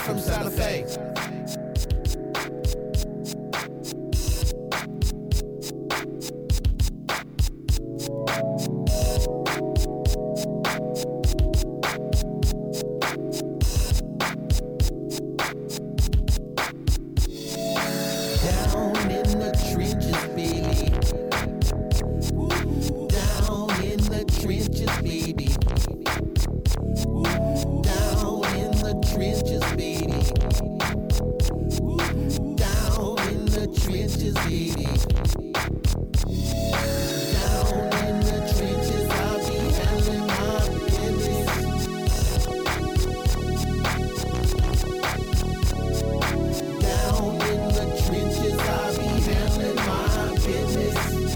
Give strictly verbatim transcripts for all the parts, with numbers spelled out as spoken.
from Santa Fe. Down in the trenches, baby. Down in the trenches, baby. Down in the trenches, baby. Down in the trenches, baby. Down in the trenches, I'll be handling my business. Down in the trenches, I'll be handling my business.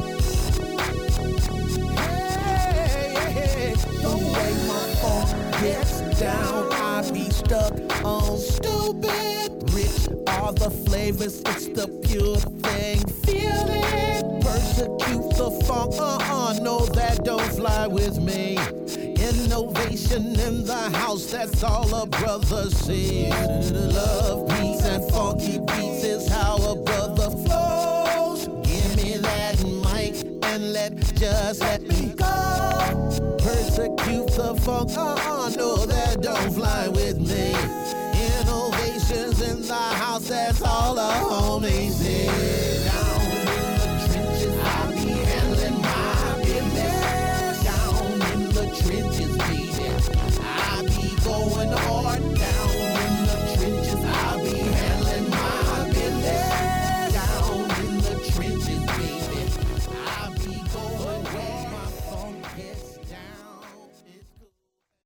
Hey, hey, the way my phone gets down, I be stuck on stupid. Rich are the flavors, it's the pure thing. Feel it, persecute the funk. Uh-uh, no, that don't fly with me. Innovation in the house, that's all a brother sees. Love beats and funky beats is how a brother flows. Give me that mic and let, just let me go. Persecute the funk, uh-uh, no, that don't fly with me. Innovations in the house, that's all a homie sees.